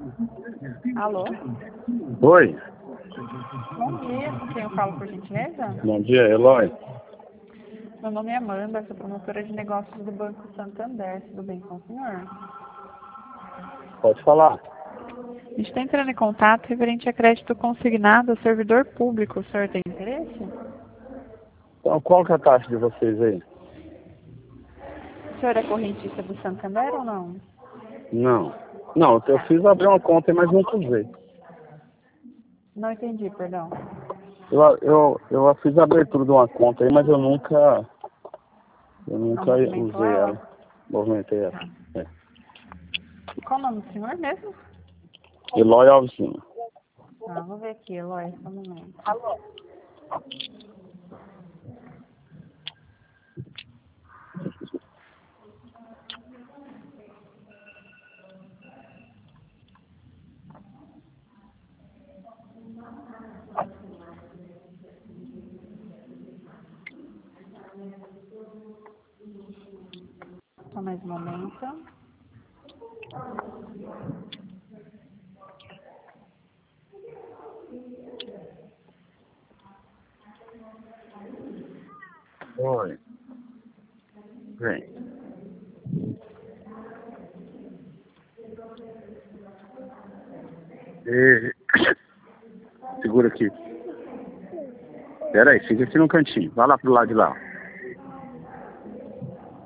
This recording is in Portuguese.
Alô? Oi, Bom dia, com quem eu falo, por gentileza? bom dia, Eloy. Meu nome é Amanda, sou promotora de negócios do Banco Santander. Tudo bem com o senhor? Pode falar. A gente está entrando em contato referente a crédito consignado ao servidor público. O senhor tem interesse? Então, qual que é a taxa de vocês aí? O senhor é correntista do Santander ou não? Não. Não, eu fiz abrir uma conta aí, mas nunca usei. Não entendi, perdão. Eu fiz a abertura de uma conta aí, mas eu nunca Não movimentou usei ela? ela. Movimentei ela. Tá. É. Qual o nome do senhor mesmo? Eloy Alves Lima. Ah, vou ver aqui, Eloy, só um momento. Só mais um momento. Oi. Vem. E... Segura aqui. Pera aí, fica aqui no cantinho. Vai lá pro lado de lá.